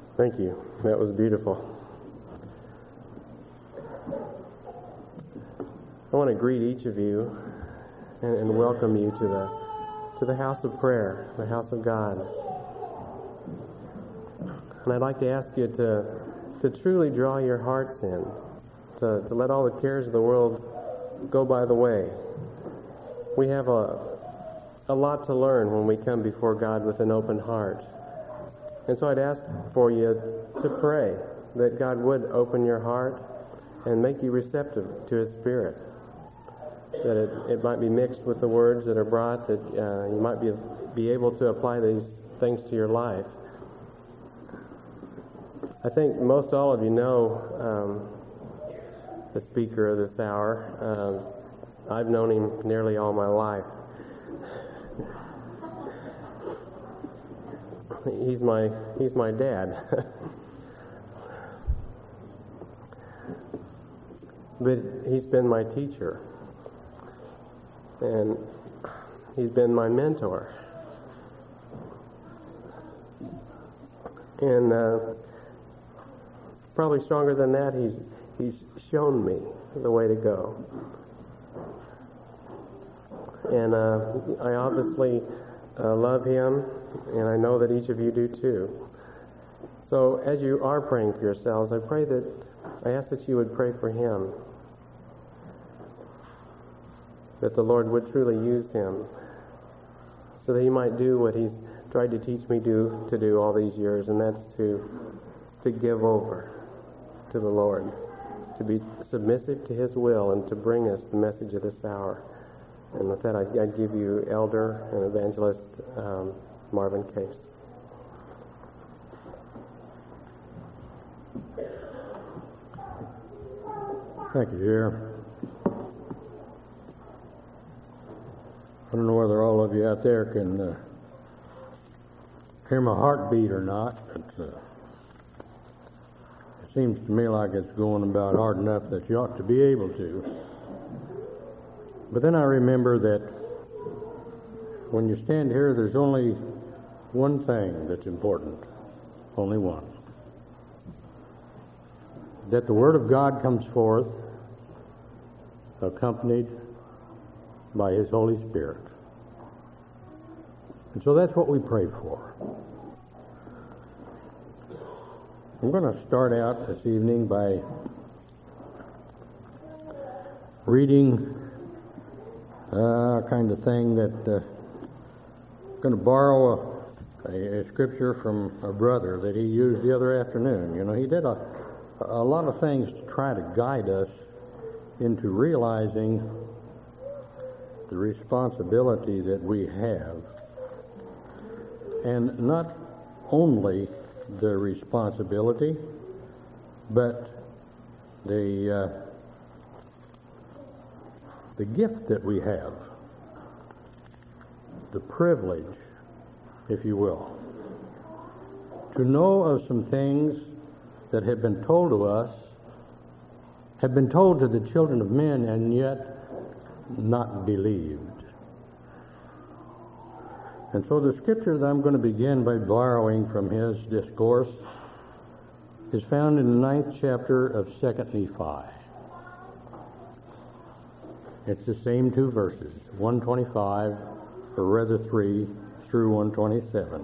Thank you. That was beautiful. I want to greet each of you and welcome you to the house of prayer, the house of God. And I'd like to ask you to truly draw your hearts in, to let all the cares of the world go by the way. We have a lot to learn when we come before God with an open heart. And so I'd ask for you to pray that God would open your heart and make you receptive to His Spirit, that it might be mixed with the words that are brought, that you might be able to apply these things to your life. I think most all of you know the speaker of this hour. I've known him nearly all my life. He's my dad. But he's been my teacher. And he's been my mentor. And probably stronger than that, he's shown me the way to go. And I obviously love him, and I know that each of you do too. So as you are praying for yourselves, I ask that you would pray for him, that the Lord would truly use him so that he might do what he's tried to teach me to do all these years, and that's to give over to the Lord, to be submissive to his will, and to bring us the message of this hour. And with that, I give you Elder and Evangelist Marvin Case. Thank you, dear. I don't know whether all of you out there can hear my heartbeat or not, but it seems to me like it's going about hard enough that you ought to be able to. But then I remember that when you stand here, there's only one thing that's important, only one. That the Word of God comes forth accompanied by His Holy Spirit. And so that's what we pray for. I'm going to start out this evening by reading kind of thing that I'm going to borrow a scripture from a brother that he used the other afternoon. You know, he did a lot of things to try to guide us into realizing the responsibility that we have, and not only the responsibility, but the gift that we have, the privilege, if you will, to know of some things that have been told to us, have been told to the children of men, and yet not believed. And so the scripture that I'm going to begin by borrowing from his discourse is found in the 9th chapter of 2 Nephi. It's the same two verses, 125, or rather 3 through 127.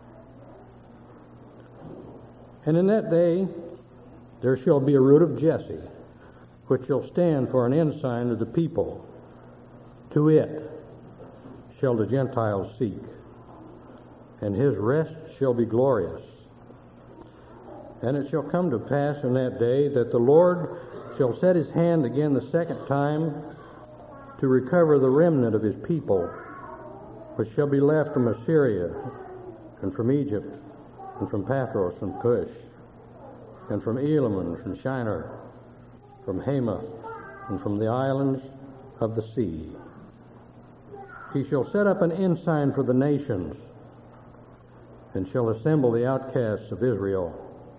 And in that day there shall be a root of Jesse, which shall stand for an ensign of the people. To it shall the Gentiles seek, and his rest shall be glorious. And it shall come to pass in that day that the Lord shall set his hand again the second time to recover the remnant of his people, which shall be left from Assyria, and from Egypt, and from Pathros and Cush, and from Elam, and from Shinar, from Hamath, and from the islands of the sea. He shall set up an ensign for the nations, and shall assemble the outcasts of Israel,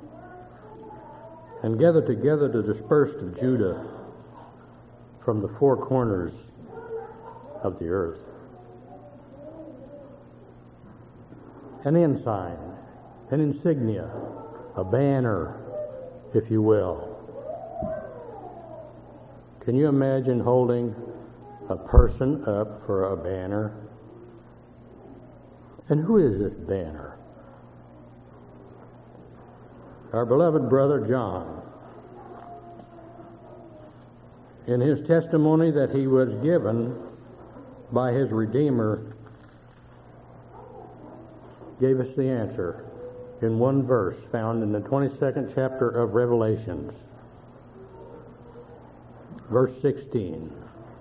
and gather together the dispersed of Judah from the four corners of the earth. An ensign, an insignia, a banner, if you will. Can you imagine holding a person up for a banner? And who is this banner? Our beloved brother John, in his testimony that he was given by his Redeemer, gave us the answer in one verse found in the 22nd chapter of Revelations, verse 16.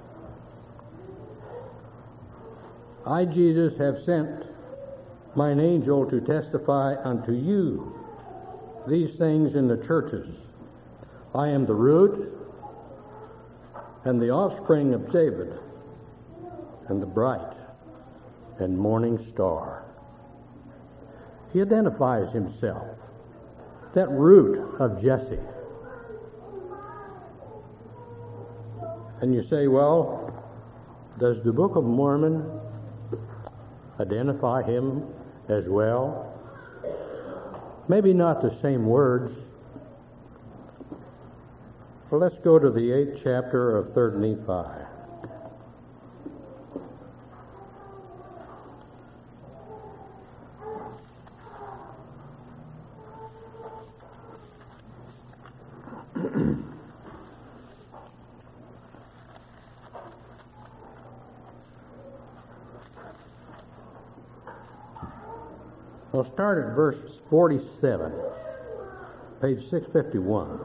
I, Jesus, have sent mine angel to testify unto you these things in the churches. I am the root and the offspring of David and the bright and morning star. He identifies himself, that root of Jesse. And you say, well, does the Book of Mormon identify him as well? Maybe not the same words. Well, let's go to the 8th chapter of 3rd Nephi. We'll start at verse 47, page 651.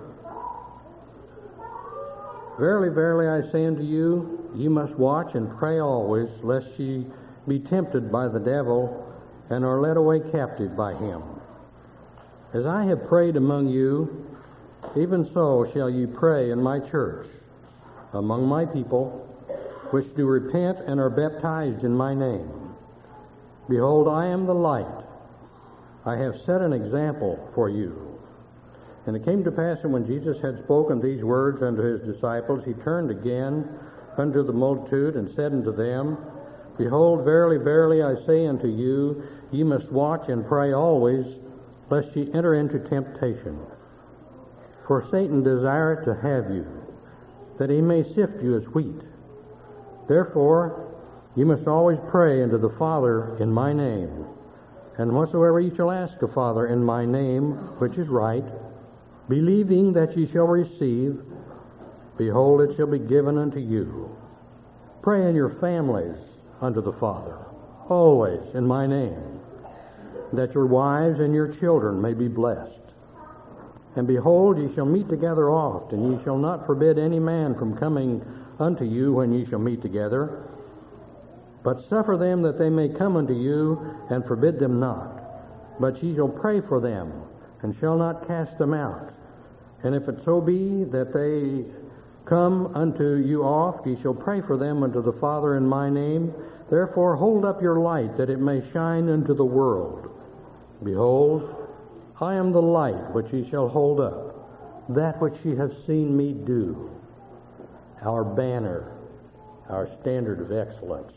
Verily, verily, I say unto you, ye must watch and pray always, lest ye be tempted by the devil, and are led away captive by him. As I have prayed among you, even so shall ye pray in my church, among my people, which do repent and are baptized in my name. Behold, I am the light. I have set an example for you. And it came to pass that when Jesus had spoken these words unto his disciples, he turned again unto the multitude and said unto them, Behold, verily, verily, I say unto you, ye must watch and pray always, lest ye enter into temptation. For Satan desireth to have you, that he may sift you as wheat. Therefore, ye must always pray unto the Father in my name. And whatsoever ye shall ask the Father in my name, which is right, believing that ye shall receive, behold, it shall be given unto you. Pray in your families unto the Father, always in my name, that your wives and your children may be blessed. And behold, ye shall meet together oft, and ye shall not forbid any man from coming unto you when ye shall meet together, but suffer them that they may come unto you, and forbid them not. But ye shall pray for them, and shall not cast them out. And if it so be that they come unto you oft, ye shall pray for them unto the Father in my name. Therefore hold up your light, that it may shine into the world. Behold, I am the light which ye shall hold up, that which ye have seen me do, our banner, our standard of excellence.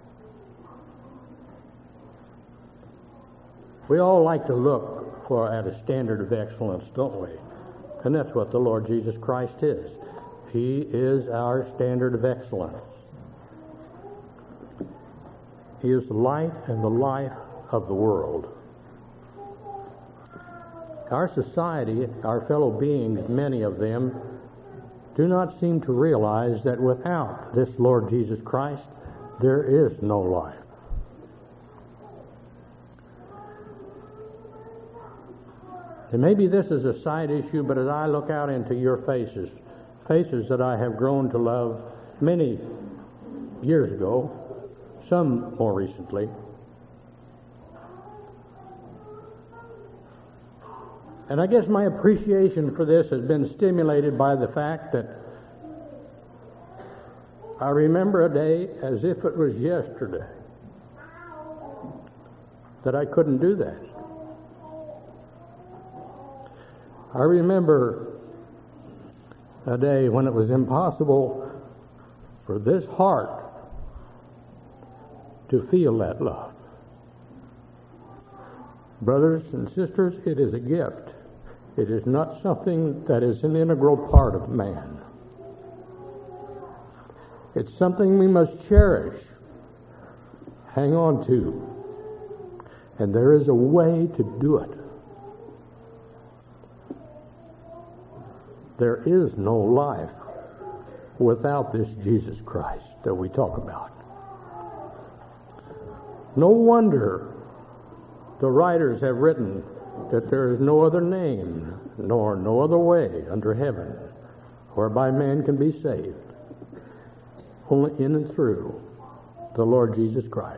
We all like to look at a standard of excellence, don't we? And that's what the Lord Jesus Christ is. He is our standard of excellence. He is the light and the life of the world. Our society, our fellow beings, many of them, do not seem to realize that without this Lord Jesus Christ, there is no life. And maybe this is a side issue, but as I look out into your faces that I have grown to love many years ago, some more recently, and I guess my appreciation for this has been stimulated by the fact that I remember a day as if it was yesterday that I couldn't do that. I remember a day when it was impossible for this heart to feel that love. Brothers and sisters, it is a gift. It is not something that is an integral part of man. It's something we must cherish, hang on to. And there is a way to do it. There is no life without this Jesus Christ that we talk about. No wonder the writers have written that there is no other name nor no other way under heaven whereby man can be saved, only in and through the Lord Jesus Christ.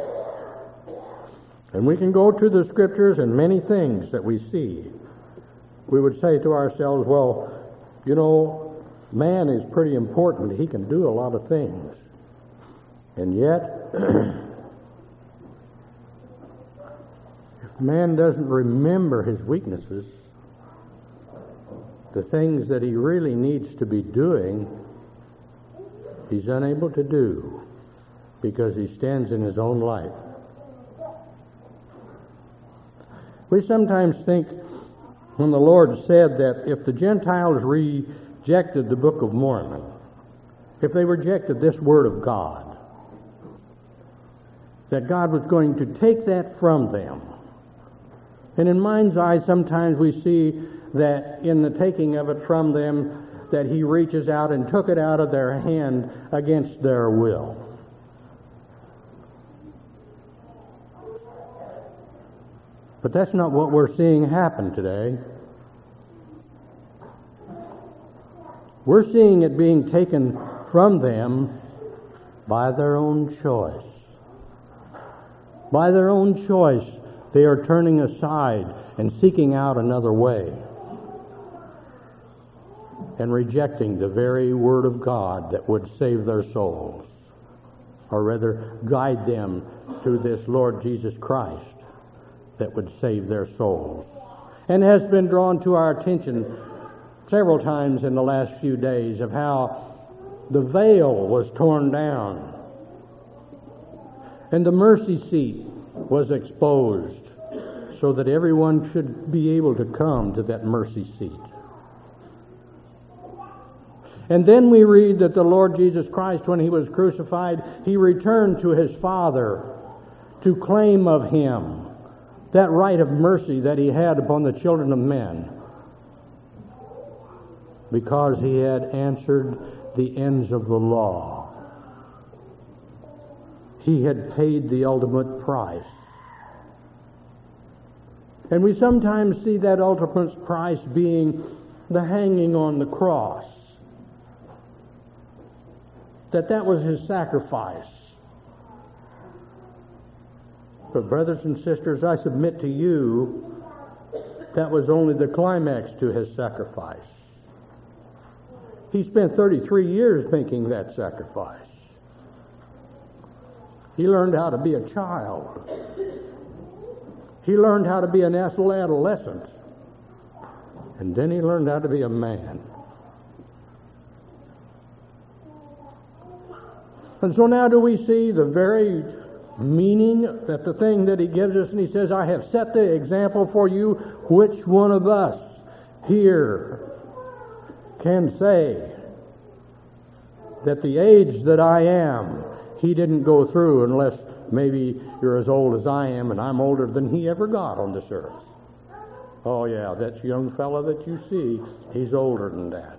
And we can go to the Scriptures and many things that we see. We would say to ourselves, well, you know, man is pretty important. He can do a lot of things. And yet, if man doesn't remember his weaknesses, the things that he really needs to be doing, he's unable to do because he stands in his own light. We sometimes think when the Lord said that if the Gentiles rejected the Book of Mormon, if they rejected this Word of God, that God was going to take that from them. And in mind's eye, sometimes we see that in the taking of it from them, that He reaches out and took it out of their hand against their will. But that's not what we're seeing happen today. We're seeing it being taken from them by their own choice. By their own choice, they are turning aside and seeking out another way and rejecting the very Word of God that would save their souls, or rather guide them to this Lord Jesus Christ that would save their souls. And has been drawn to our attention several times in the last few days of how the veil was torn down and the mercy seat was exposed so that everyone should be able to come to that mercy seat. And then we read that the Lord Jesus Christ, when He was crucified, He returned to His Father to claim of Him that right of mercy that He had upon the children of men, because He had answered the ends of the law. He had paid the ultimate price. And we sometimes see that ultimate price being the hanging on the cross. That was His sacrifice. But brothers and sisters, I submit to you, that was only the climax to His sacrifice. He spent 33 years making that sacrifice. He learned how to be a child. He learned how to be an adolescent. And then He learned how to be a man. And so now do we see the very meaning that the thing that He gives us, and He says, I have set the example for you. Which one of us here can say that the age that I am, He didn't go through, unless maybe you're as old as I am and I'm older than He ever got on this earth. Oh yeah, that young fella that you see, he's older than that.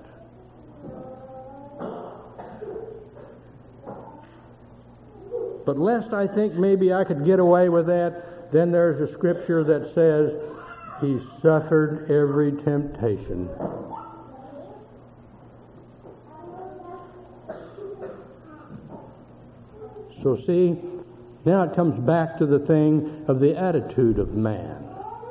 But lest I think maybe I could get away with that, then there's a scripture that says He suffered every temptation. So see, now it comes back to the thing of the attitude of man.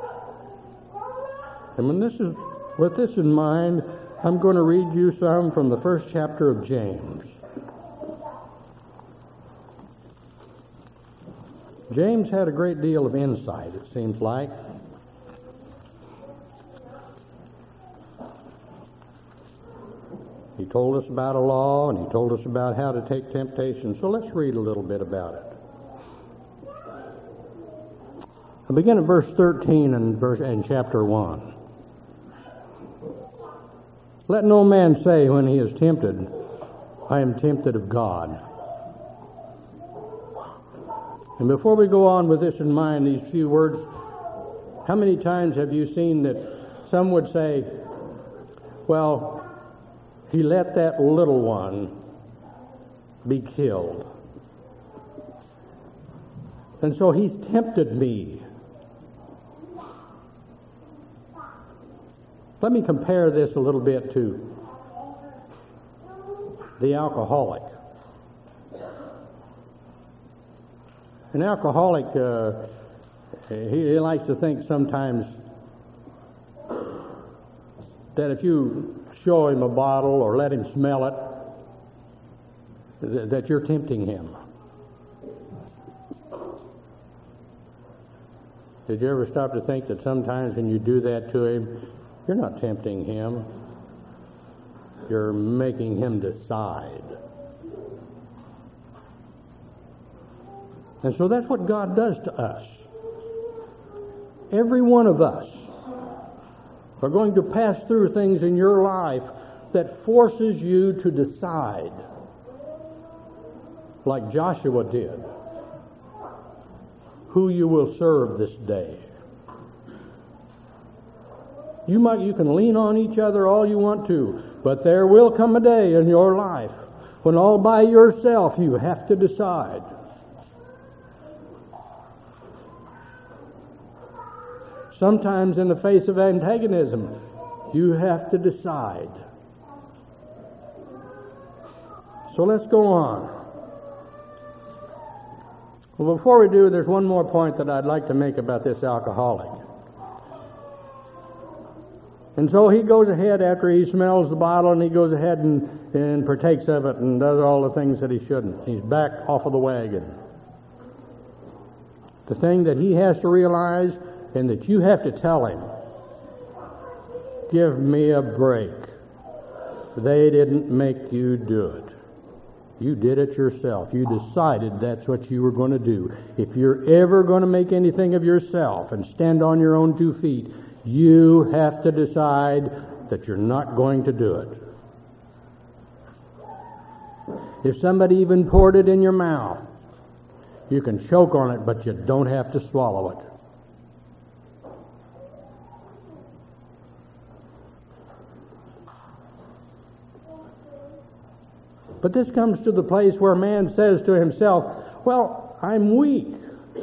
And with this in mind, I'm going to read you some from the first chapter of James. James had a great deal of insight, it seems like. He told us about a law, and he told us about how to take temptation. So let's read a little bit about it. I'll begin at verse 13 in chapter 1. Let no man say when he is tempted, I am tempted of God. And before we go on with this in mind, these few words, how many times have you seen that some would say, well, he let that little one be killed, and so he's tempted me. Let me compare this a little bit to the alcoholic. An alcoholic, he likes to think sometimes that if you show him a bottle or let him smell it, that you're tempting him. Did you ever stop to think that sometimes when you do that to him, you're not tempting him, you're making him decide? And so that's what God does to us. Every one of us are going to pass through things in your life that forces you to decide, like Joshua did, who you will serve this day. You can lean on each other all you want to, but there will come a day in your life when all by yourself you have to decide. Sometimes in the face of antagonism, you have to decide. So let's go on. Well, before we do, there's one more point that I'd like to make about this alcoholic. And so he goes ahead after he smells the bottle, and he goes ahead and partakes of it and does all the things that he shouldn't. He's back off of the wagon. The thing that he has to realize, and that you have to tell him, give me a break. They didn't make you do it. You did it yourself. You decided that's what you were going to do. If you're ever going to make anything of yourself and stand on your own 2 feet, you have to decide that you're not going to do it. If somebody even poured it in your mouth, you can choke on it, but you don't have to swallow it. But this comes to the place where man says to himself, well, I'm weak.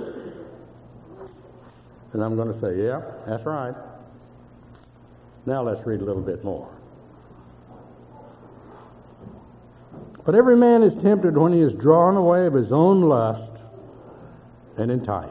And I'm going to say, yeah, that's right. Now let's read a little bit more. But every man is tempted when he is drawn away of his own lust and enticed.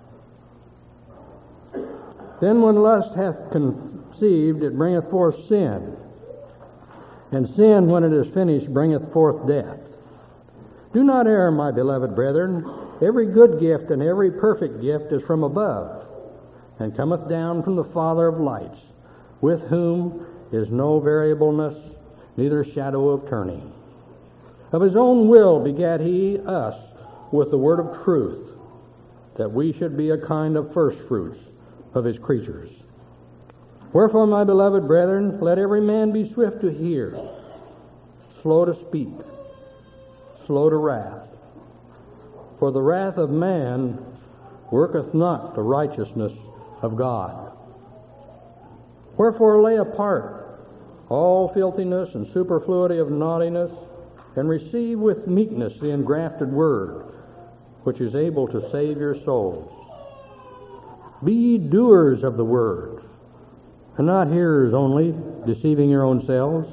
Then when lust hath conceived, it bringeth forth sin. And sin, when it is finished, bringeth forth death. Do not err, my beloved brethren. Every good gift and every perfect gift is from above, and cometh down from the Father of lights, with whom is no variableness, neither shadow of turning. Of his own will begat he us with the word of truth, that we should be a kind of firstfruits of his creatures. Wherefore, my beloved brethren, let every man be swift to hear, slow to speak, slow to wrath. For the wrath of man worketh not the righteousness of God. Wherefore lay apart all filthiness and superfluity of naughtiness, and receive with meekness the engrafted word, which is able to save your souls. Be ye doers of the word, and not hearers only, deceiving your own selves.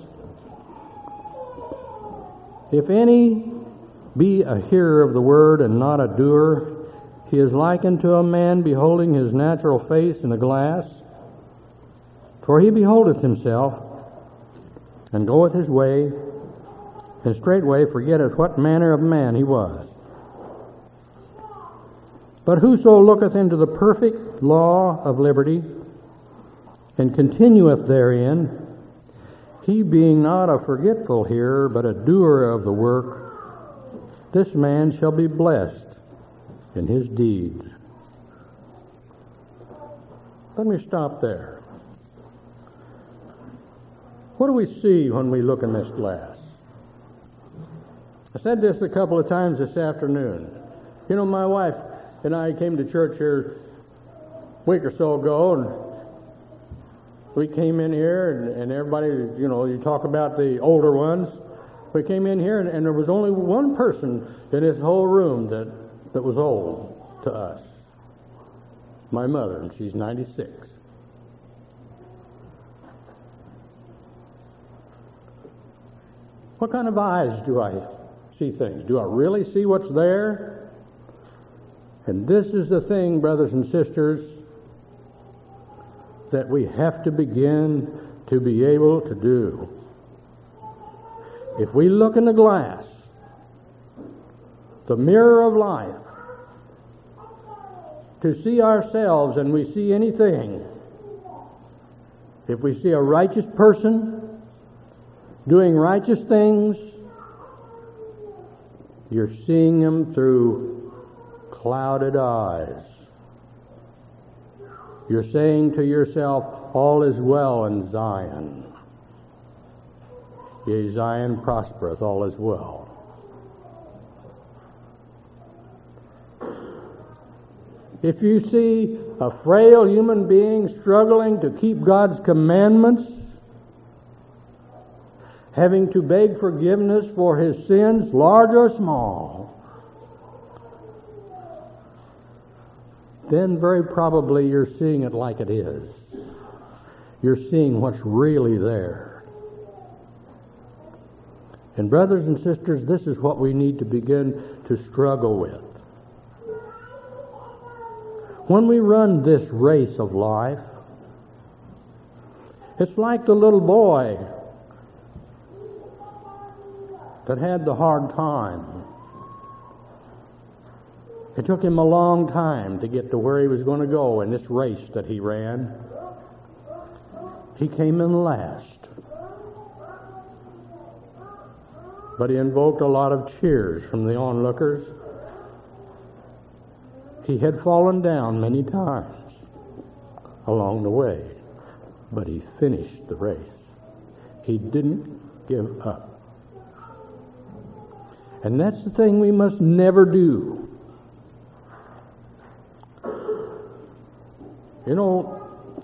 If any be a hearer of the word and not a doer, he is likened to a man beholding his natural face in a glass. For he beholdeth himself, and goeth his way, and straightway forgetteth what manner of man he was. But whoso looketh into the perfect law of liberty, and continueth therein, he being not a forgetful hearer, but a doer of the work, this man shall be blessed in his deeds. Let me stop there. What do we see when we look in this glass? I said this a couple of times this afternoon. You know, my wife and I came to church here a week or so ago, and we came in here, and everybody, you know, you talk about the older ones. We came in here, and there was only one person in this whole room that was old to us. My mother, and she's 96. What kind of eyes do I see things? Do I really see what's there? And this is the thing, brothers and sisters, that we have to begin to be able to do. If we look in the glass, the mirror of life, to see ourselves and we see anything, if we see a righteous person doing righteous things, you're seeing them through clouded eyes. You're saying to yourself, all is well in Zion. Yea, Zion prospereth, all is well. If you see a frail human being struggling to keep God's commandments, having to beg forgiveness for his sins, large or small, then very probably you're seeing it like it is. You're seeing what's really there. And brothers and sisters, this is what we need to begin to struggle with. When we run this race of life, it's like the little boy that had the hard time. It took him a long time to get to where he was going to go in this race that he ran. He came in last. But he invoked a lot of cheers from the onlookers. He had fallen down many times along the way, but he finished the race. He didn't give up. And that's the thing we must never do. You know,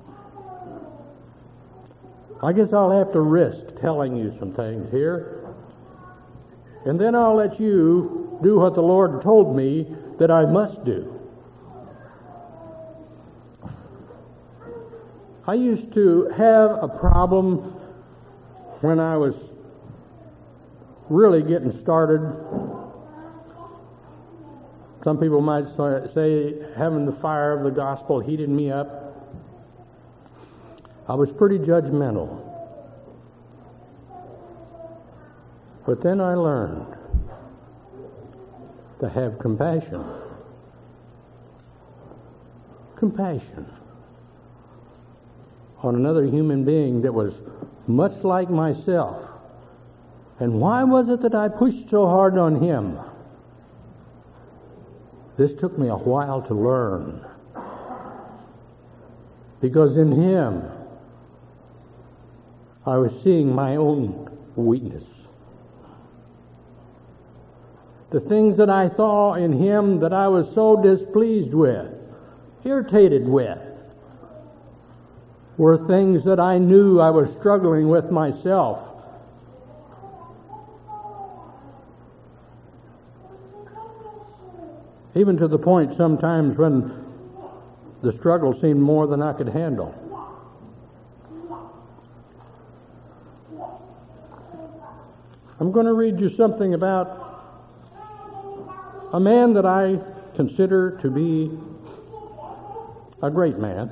I guess I'll have to risk telling you some things here, and then I'll let you do what the Lord told me that I must do. I used to have a problem when I was really getting started. Some people might say having the fire of the gospel heated me up. I was pretty judgmental. But then I learned to have compassion. Compassion on another human being that was much like myself. And why was it that I pushed so hard on him? This took me a while to learn. Because in him, I was seeing my own weakness. The things that I saw in him that I was so displeased with, irritated with, were things that I knew I was struggling with myself. Even to the point sometimes when the struggle seemed more than I could handle. I'm going to read you something about a man that I consider to be a great man.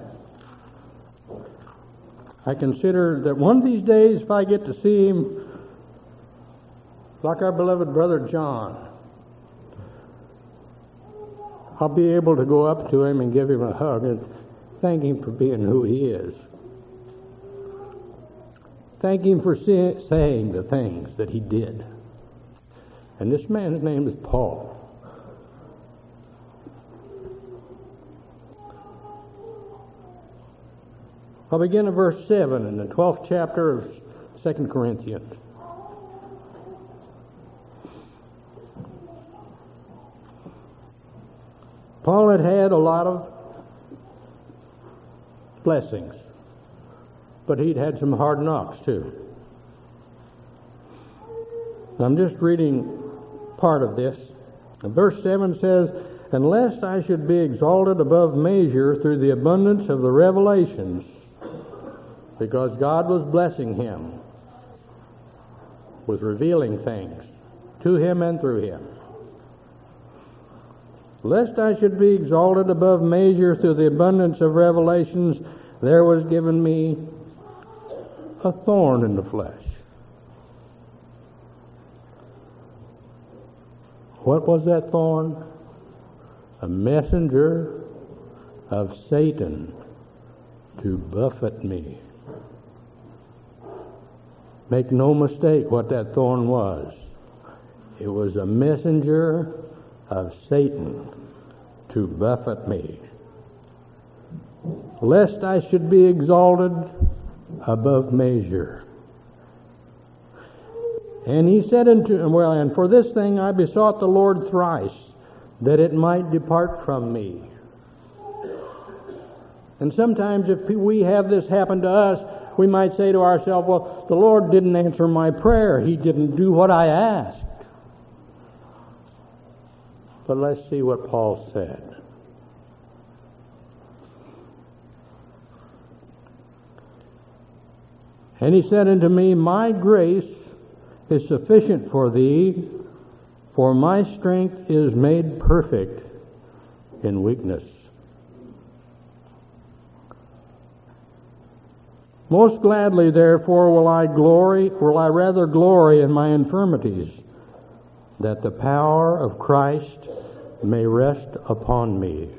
I consider that one of these days, if I get to see him, like our beloved brother John, I'll be able to go up to him and give him a hug and thank him for being who he is. Thank him for saying the things that he did. And this man's name is Paul. I'll begin at verse 7 in the 12th chapter of 2 Corinthians. Paul had had a lot of blessings, but he'd had some hard knocks too. I'm just reading part of this. And verse 7 says, "And lest I should be exalted above measure through the abundance of the revelations," because God was blessing him with revealing things to him and through him. "Lest I should be exalted above measure through the abundance of revelations, there was given me a thorn in the flesh." What was that thorn? A messenger of Satan to buffet me. Make no mistake what that thorn was. It was a messenger of Satan to buffet me, lest I should be exalted above measure. And he said and for this thing I besought the Lord thrice, that it might depart from me. And sometimes if we have this happen to us, we might say to ourselves, well, the Lord didn't answer my prayer. He didn't do what I asked. But let's see what Paul said. "And he said unto me, My grace is sufficient for thee, for my strength is made perfect in weakness." "Most gladly, therefore, will I rather glory in my infirmities, that the power of Christ may rest upon me.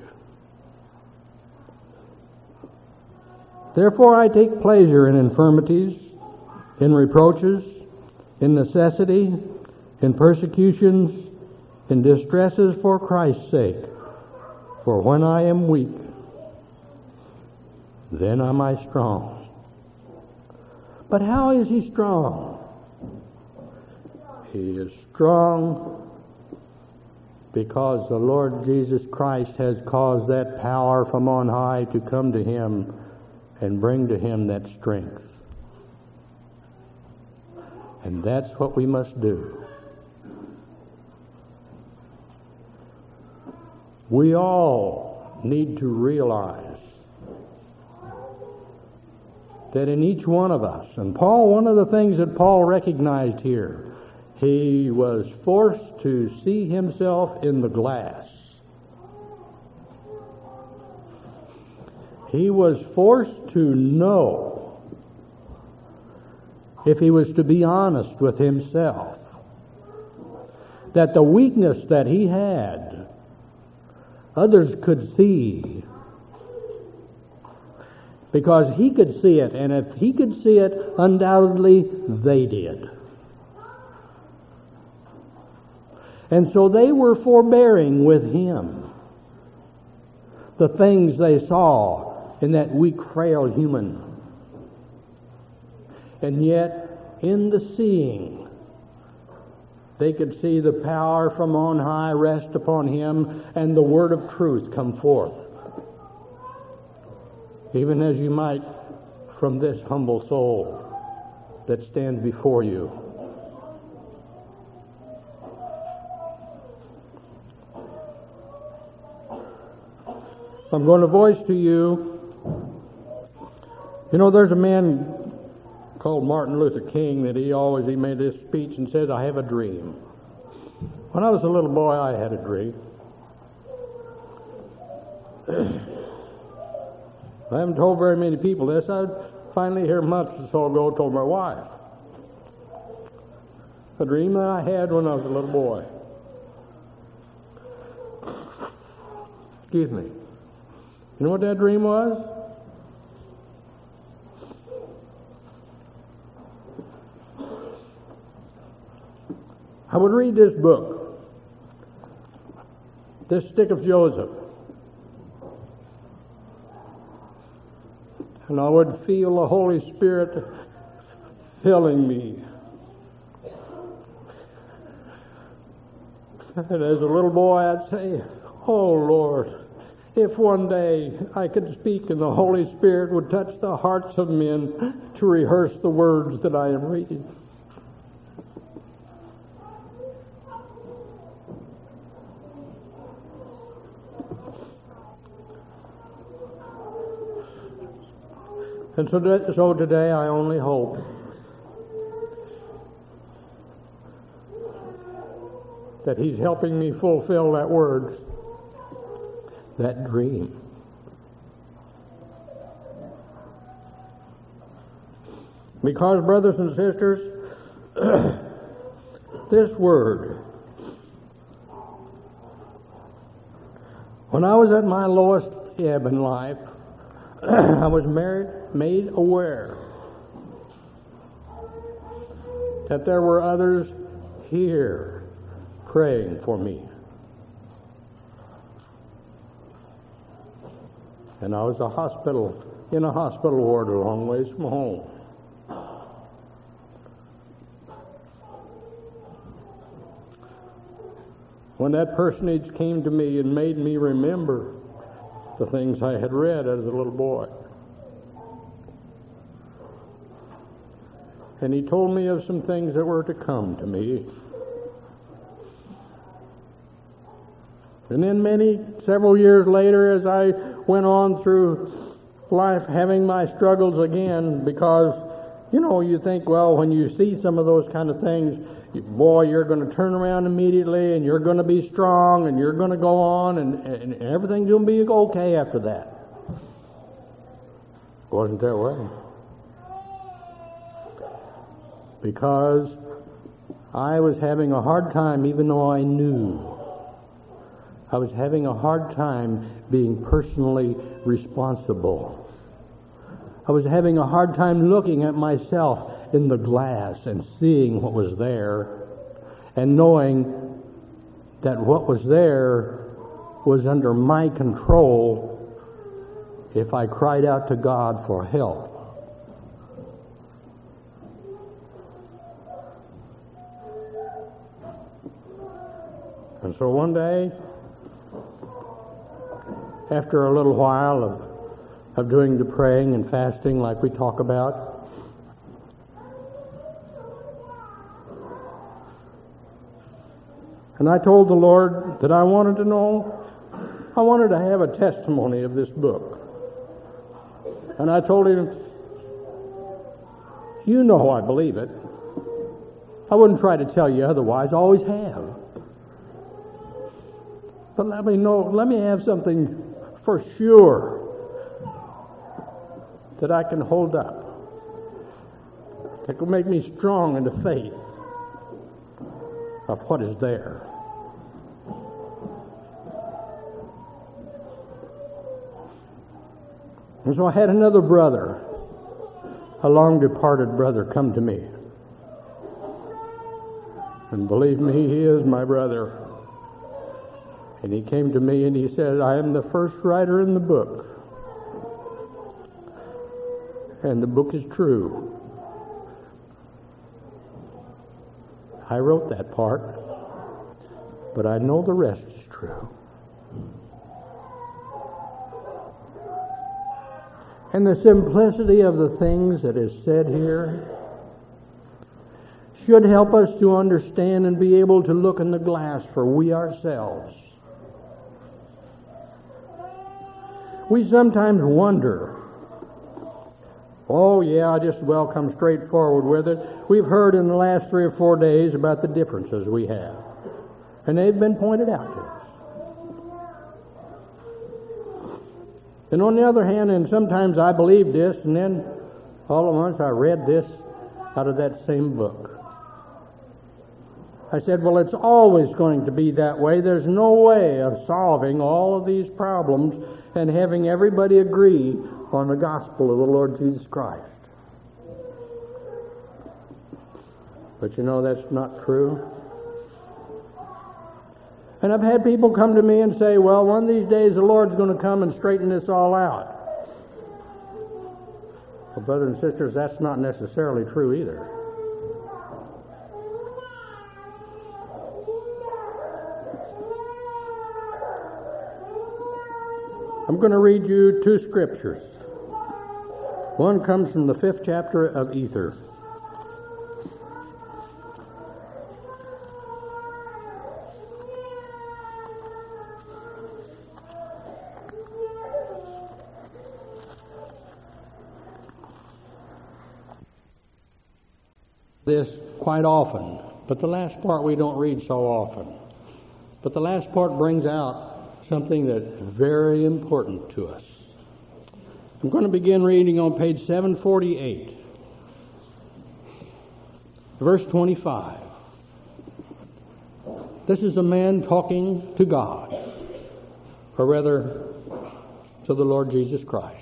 Therefore I take pleasure in infirmities, in reproaches, in necessity, in persecutions, in distresses for Christ's sake. For when I am weak, then am I strong." But how is he strong? He is strong because the Lord Jesus Christ has caused that power from on high to come to him and bring to him that strength. And that's what we must do. We all need to realize that in each one of us, and Paul, one of the things that Paul recognized here, he was forced to see himself in the glass. He was forced to know, if he was to be honest with himself, that the weakness that he had, others could see. Because he could see it, and if he could see it, undoubtedly they did. And so they were forbearing with him the things they saw in that weak, frail human. And yet, in the seeing, they could see the power from on high rest upon him and the word of truth come forth. Even as you might from this humble soul that stands before you. I'm going to voice to you, there's a man called Martin Luther King that he made this speech and says, "I have a dream." When I was a little boy, I had a dream. I haven't told very many people this. I finally, here months or so ago, told my wife. A dream that I had when I was a little boy. Excuse me. You know what that dream was? I would read this book, this Stick of Joseph, and I would feel the Holy Spirit filling me. And as a little boy, I'd say, "Oh, Lord, if one day I could speak and the Holy Spirit would touch the hearts of men to rehearse the words that I am reading." And so today I only hope that He's helping me fulfill that word, that dream. Because, brothers and sisters, this word, when I was at my lowest ebb in life, I was made aware that there were others here praying for me. And I was in a hospital ward a long ways from home. When that personage came to me and made me remember the things I had read as a little boy. And he told me of some things that were to come to me. And then several years later, as I went on through life having my struggles again, because, you think, well, when you see some of those kind of things, boy, you're going to turn around immediately, and you're going to be strong, and you're going to go on, and everything's going to be okay after that. It wasn't that way. Because I was having a hard time, even though I knew. I was having a hard time being personally responsible. I was having a hard time looking at myself in the glass and seeing what was there and knowing that what was there was under my control if I cried out to God for help. And so one day, after a little while of doing the praying and fasting like we talk about, and I told the Lord that I wanted to have a testimony of this book. And I told Him, you know I believe it. I wouldn't try to tell you otherwise, I always have. But let me have something for sure that I can hold up, that will make me strong in the faith of what is there. And so I had another brother, a long departed brother, come to me. And believe me, he is my brother. And he came to me and he said, I am the first writer in the book. And the book is true. I wrote that part, but I know the rest is true. And the simplicity of the things that is said here should help us to understand and be able to look in the glass for we ourselves. We sometimes wonder, oh yeah, I just come straight forward with it. We've heard in the last 3 or 4 days about the differences we have. And they've been pointed out to us. And on the other hand, and sometimes I believed this, and then all at once I read this out of that same book. I said, well, it's always going to be that way. There's no way of solving all of these problems and having everybody agree on the gospel of the Lord Jesus Christ. But that's not true. And I've had people come to me and say, well, one of these days the Lord's going to come and straighten this all out. Well, brothers and sisters, that's not necessarily true either. I'm going to read you two scriptures. One comes from the 5th chapter of Ether. This quite often, but the last part we don't read so often. But the last part brings out something that's very important to us. I'm going to begin reading on page 748, verse 25. This is a man talking to God, or rather to the Lord Jesus Christ.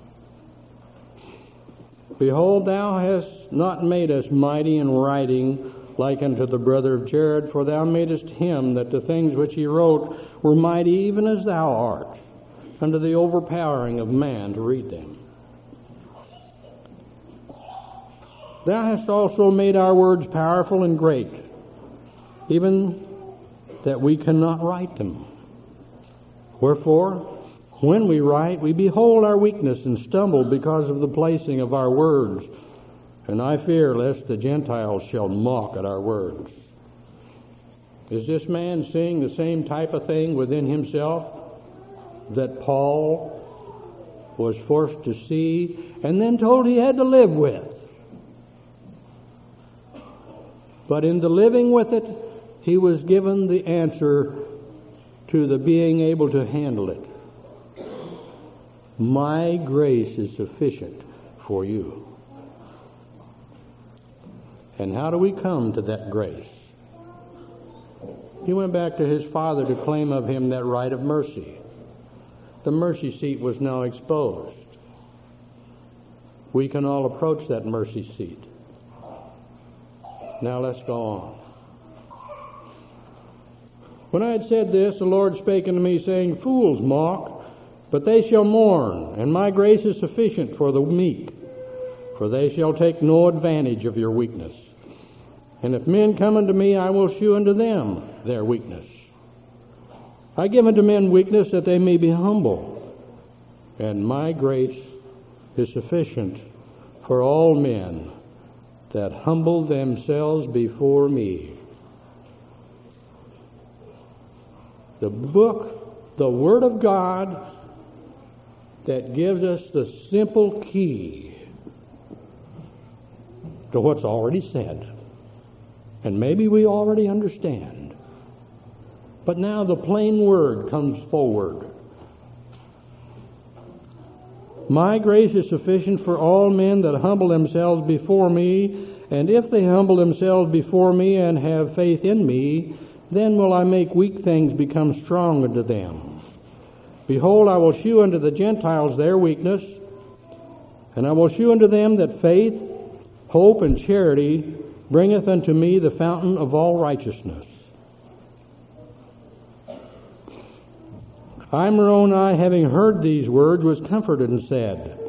Behold, thou hast not made us mighty in writing like unto the brother of Jared, for thou madest him that the things which he wrote were mighty even as thou art, unto the overpowering of man to read them. Thou hast also made our words powerful and great, even that we cannot write them. Wherefore, when we write, we behold our weakness and stumble because of the placing of our words. And I fear lest the Gentiles shall mock at our words. Is this man seeing the same type of thing within himself that Paul was forced to see and then told he had to live with? But in the living with it, he was given the answer to the being able to handle it. My grace is sufficient for you. And how do we come to that grace? He went back to his father to claim of him that right of mercy. The mercy seat was now exposed. We can all approach that mercy seat. Now let's go on. When I had said this, the Lord spake unto me, saying, Fools mock, but they shall mourn, and my grace is sufficient for the meek, for they shall take no advantage of your weakness. And if men come unto me, I will shew unto them their weakness. I give unto men weakness that they may be humble, and my grace is sufficient for all men that humble themselves before me. The book, the Word of God, that gives us the simple key to what's already said. And maybe we already understand. But now the plain word comes forward. My grace is sufficient for all men that humble themselves before me, and if they humble themselves before me and have faith in me, then will I make weak things become strong unto them. Behold, I will shew unto the Gentiles their weakness, and I will shew unto them that faith, hope, and charity bringeth unto me the fountain of all righteousness. I, Moroni, having heard these words, was comforted and said,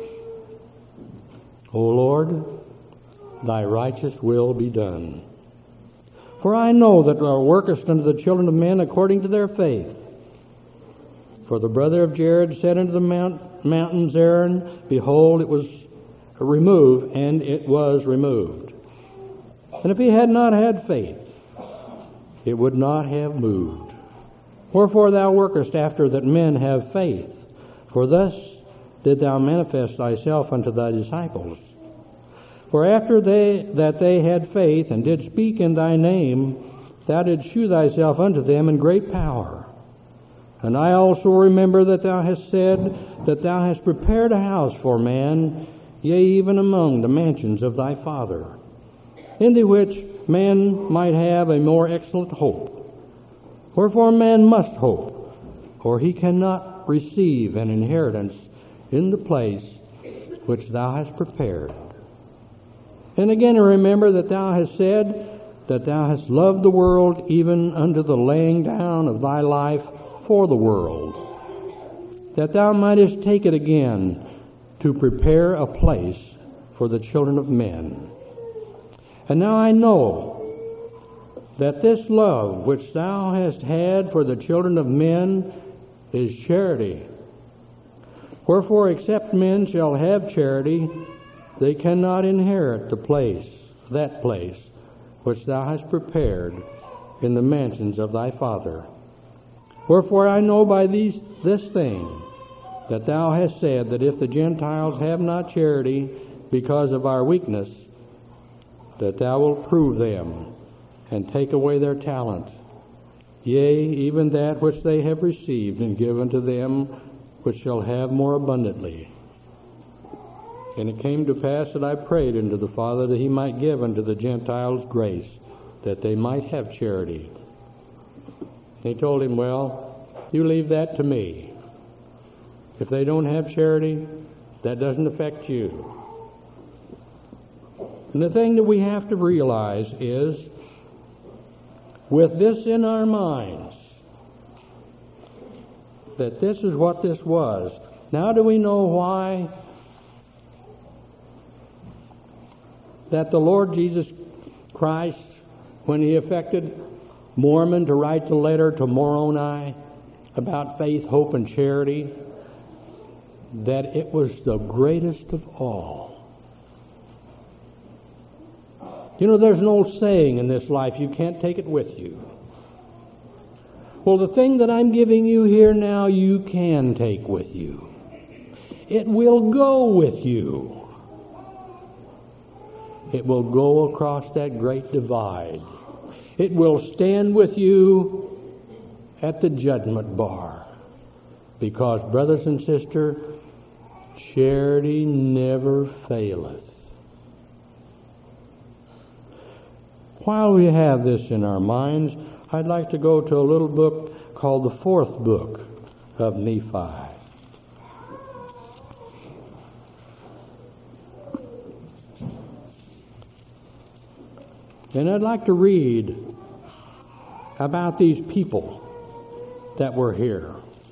O Lord, thy righteous will be done. For I know that thou workest unto the children of men according to their faith. For the brother of Jared said unto the mountain Zerin, Behold, it was removed, and it was removed. And if he had not had faith, it would not have moved. Wherefore thou workest after that men have faith, for thus did thou manifest thyself unto thy disciples. For after they had faith and did speak in thy name, thou didst shew thyself unto them in great power. And I also remember that thou hast said that thou hast prepared a house for man, yea, even among the mansions of thy Father, in the which man might have a more excellent hope. Wherefore man must hope, or he cannot receive an inheritance in the place which thou hast prepared. And again I remember that thou hast said that thou hast loved the world even unto the laying down of thy life for the world, that thou mightest take it again to prepare a place for the children of men. And now I know that this love which thou hast had for the children of men is charity. Wherefore, except men shall have charity, they cannot inherit that place which thou hast prepared in the mansions of thy Father. Wherefore I know by this thing, that thou hast said that if the Gentiles have not charity because of our weakness, that thou wilt prove them, and take away their talent, yea, even that which they have received, and give unto them which shall have more abundantly. And it came to pass that I prayed unto the Father that he might give unto the Gentiles grace, that they might have charity. He told him, well, you leave that to me. If they don't have charity, that doesn't affect you. And the thing that we have to realize is, with this in our minds, that this is what this was. Now do we know why that the Lord Jesus Christ, when he affected Mormon to write the letter to Moroni about faith, hope, and charity, that it was the greatest of all. You know, there's an old saying in this life, you can't take it with you. Well, the thing that I'm giving you here now, you can take with you. It will go with you. It will go across that great divide. It will stand with you at the judgment bar. Because, brothers and sisters, charity never faileth. While we have this in our minds, I'd like to go to a little book called the fourth book of Nephi. And I'd like to read about these people that were here.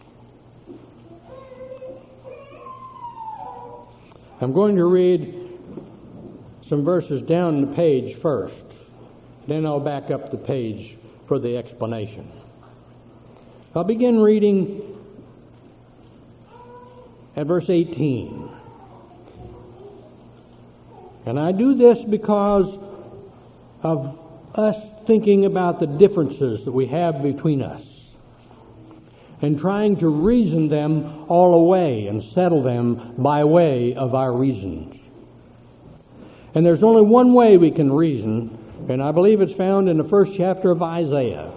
I'm going to read some verses down the page first. Then I'll back up the page for the explanation. I'll begin reading at verse 18. And I do this because of us thinking about the differences that we have between us and trying to reason them all away and settle them by way of our reasons. And there's only one way we can reason, and I believe it's found in the first chapter of Isaiah,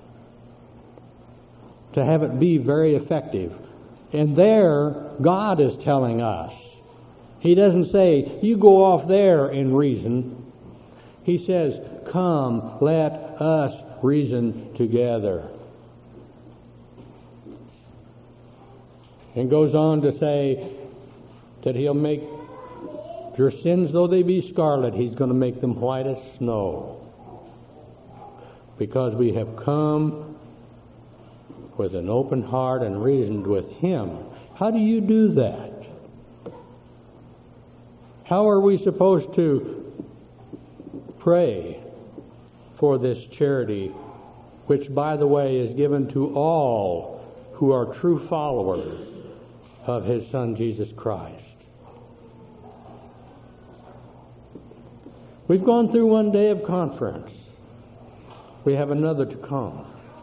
to have it be very effective. And there, God is telling us. He doesn't say, you go off there and reason. He says, come, let us reason together. And goes on to say that he'll make your sins, though they be scarlet, he's going to make them white as snow. Because we have come with an open heart and reasoned with him. How do you do that? How are we supposed to pray for this charity, which, by the way, is given to all who are true followers of his Son, Jesus Christ? We've gone through one day of conference. We have another to come.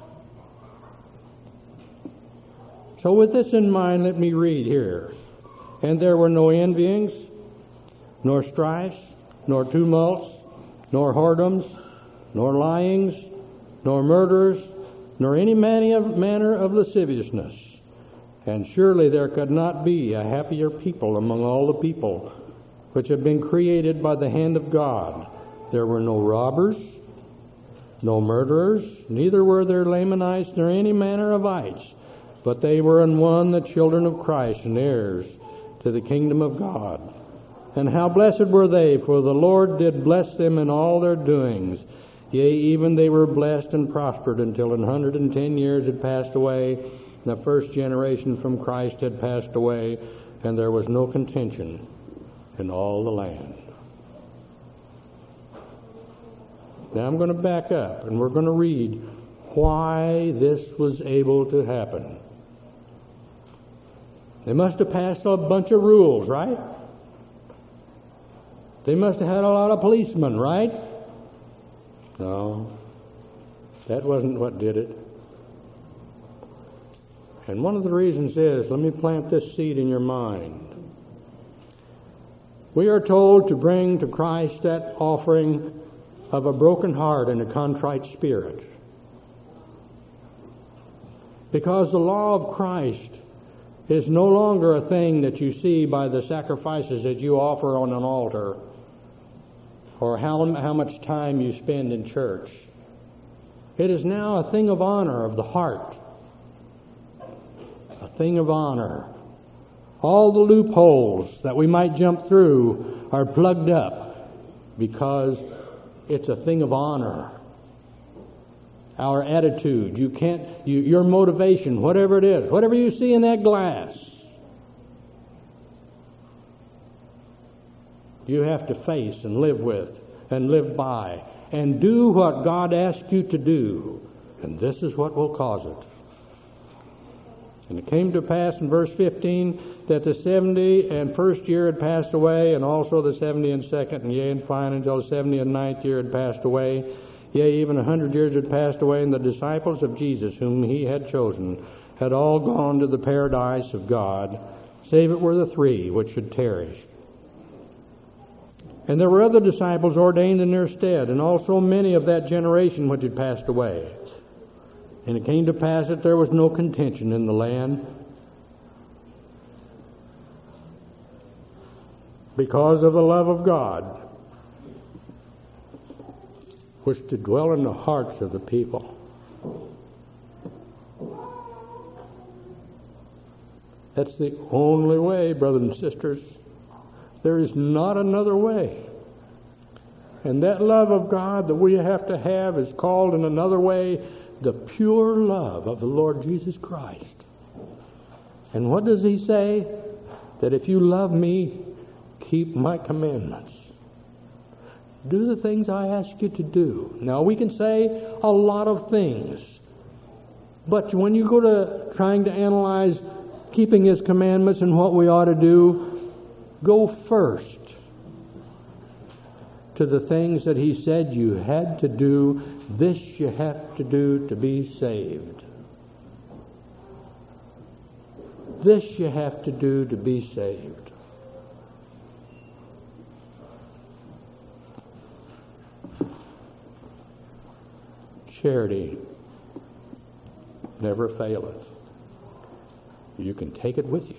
So with this in mind, let me read here. And there were no envyings, nor strifes, nor tumults, nor whoredoms, nor lyings, nor murders, nor any manner of lasciviousness. And surely there could not be a happier people among all the people which have been created by the hand of God. There were no robbers, no murderers, neither were there Lamanites, nor any manner of ites, but they were in one the children of Christ and heirs to the kingdom of God. And how blessed were they, for the Lord did bless them in all their doings. Yea, even they were blessed and prospered until 110 years had passed away, and the first generation from Christ had passed away, and there was no contention. in all the land. Now I'm going to back up, and we're going to read why this was able to happen. They must have passed a bunch of rules, right? They must have had a lot of policemen, right? No, that wasn't what did it. And one of the reasons is, let me plant this seed in your mind. We are told to bring to Christ that offering of a broken heart and a contrite spirit. Because the law of Christ is no longer a thing that you see by the sacrifices that you offer on an altar or how much time you spend in church. It is now a thing of honor of the heart. A thing of honor. All the loopholes that we might jump through are plugged up because it's a thing of honor. Our attitude, your motivation, whatever it is, whatever you see in that glass, you have to face and live with and live by and do what God asked you to do. And this is what will cause it. And it came to pass in verse 15 that the 71st year had passed away, and also the 72nd, and yea, and fine until the 79th year had passed away. Yea, even 100 years had passed away, and the disciples of Jesus, whom he had chosen, had all gone to the paradise of God, save it were the 3 which should tarry. And there were other disciples ordained in their stead, and also many of that generation which had passed away. And it came to pass that there was no contention in the land, because of the love of God, which did dwell in the hearts of the people. That's the only way, brothers and sisters. There is not another way. And that love of God that we have to have is called in another way the pure love of the Lord Jesus Christ. And what does he say? That if you love me, keep my commandments. Do the things I ask you to do. Now, we can say a lot of things, but when you go to trying to analyze keeping his commandments and what we ought to do, go first to the things that he said you had to do. This you have to do to be saved. This you have to do to be saved. Charity never faileth. You can take it with you.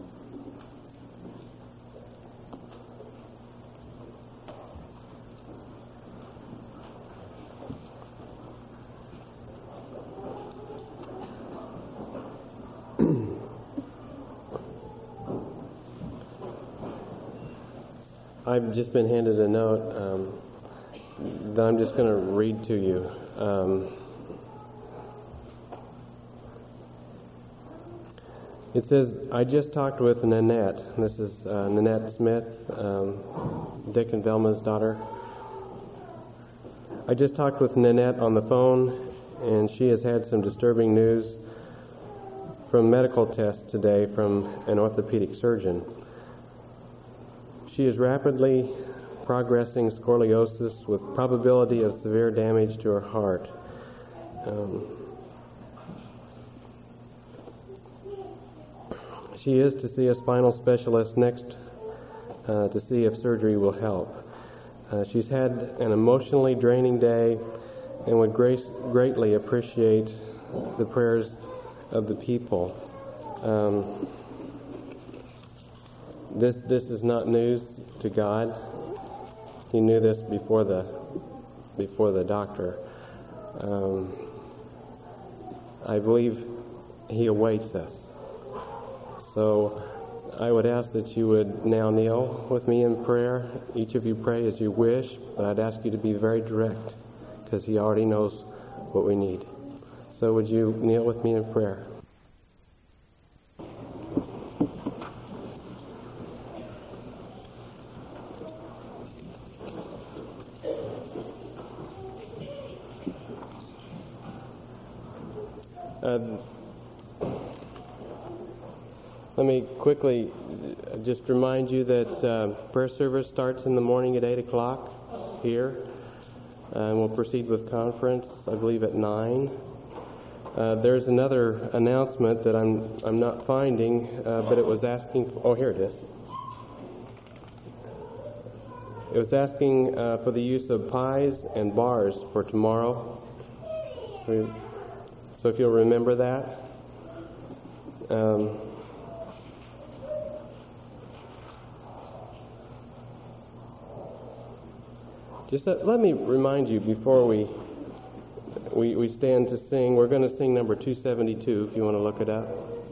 I've just been handed a note that I'm just going to read to you. It says, I just talked with Nanette. This is Nanette Smith, Dick and Velma's daughter. I just talked with Nanette on the phone, and she has had some disturbing news from medical tests today from an orthopedic surgeon. She is rapidly progressing scoliosis with probability of severe damage to her heart. She is to see a spinal specialist next to see if surgery will help. She's had an emotionally draining day and would greatly appreciate the prayers of the people. This is not news to God. He knew this before the doctor. I believe he awaits us. So I would ask that you would now kneel with me in prayer. Each of you pray as you wish, but I'd ask you to be very direct because he already knows what we need. So would you kneel with me in prayer? Let me quickly just remind you that prayer service starts in the morning at 8 o'clock here, and we'll proceed with conference, I believe, at 9. There's another announcement that I'm not finding, but it was asking. Oh, here it is. It was asking for the use of pies and bars for tomorrow. So if you'll remember that. Just let me remind you before we stand to sing. We're going to sing number 272 if you want to look it up.